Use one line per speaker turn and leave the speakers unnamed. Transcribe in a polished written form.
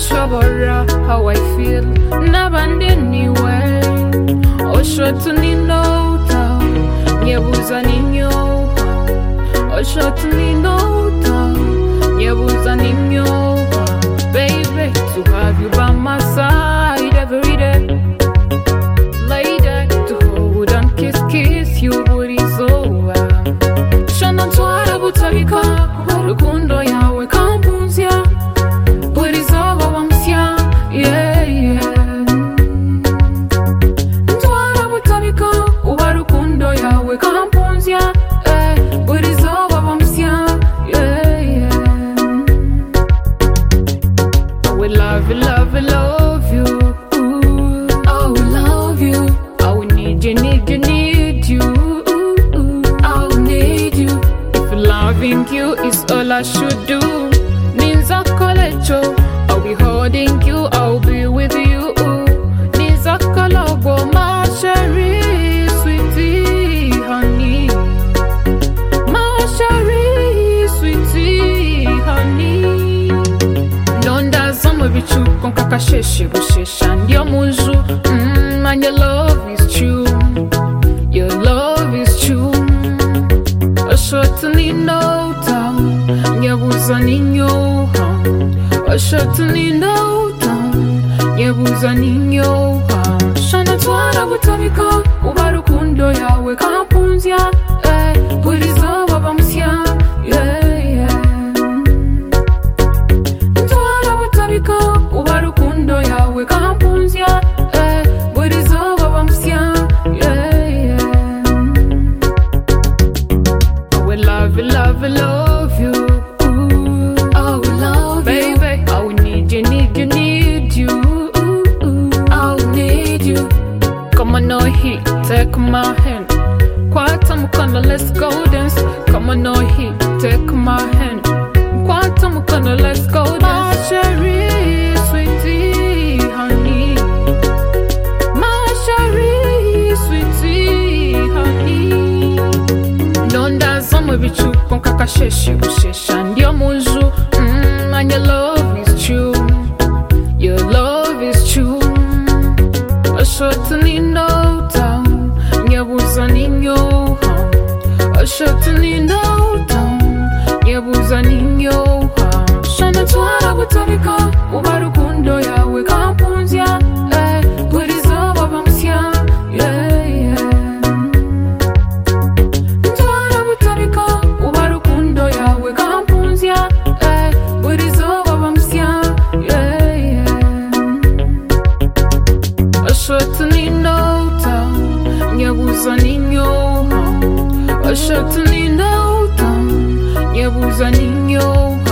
Shabara, how I feel, n'abandi anyway. Oshot ni nota, nyebuza ni nyoha. Oshot ni nota, nyebuza ni nyoha. Baby, to have you by my side every day. Lady, to hold and kiss you, booty so. Shana twara butabika, rukundo yawe kampunzia. Love you. Ooh. I will love you. I will need you. I will need you. If loving you is all I should do, means I call it you. I'll be holding you. I'll be with you. Means I call it my cherry, sweetie, honey. My cherry, sweetie, honey. Londa zama bichu konkaka sheshe bushesha ndio muju. And your love is true. Your love is true. A short ni nota, nyebuza ni nyoha. A short ni nota, nyebuza ni nyoha. Shana twara butabika, ubarukundo yawe kampunzia. Buri zoba bamusya, twara butabika, ubarukundo yawe kampunzia. Buri zoba bamusya, I will love you. Ooh. I will love you. Baby, I will need you. I will need you. Come on, no heat, take my hand. Quantum kinda, let's go dance. Come on, no heat, take my hand. Quantum kinda, let's go dance. My cherry, sweetie, honey. My cherry, sweetie, honey. Londa zama bichu konkaka sheshe bushesha ndio muju. And your love is true. Your love is true. A short ni nota, nyebuza ni nyoha. A short ni nota, nyebuza ni nyoha. Shana twara butabika, ubarukundo yawe kampunzia. Buri zoba bamusya, twara butabika, ubarukundo yawe kampunzia. Buri zoba bamusya, a short ni nota, nyebuza ni nyoha. A short ni nota, nyebuza ni nyoha.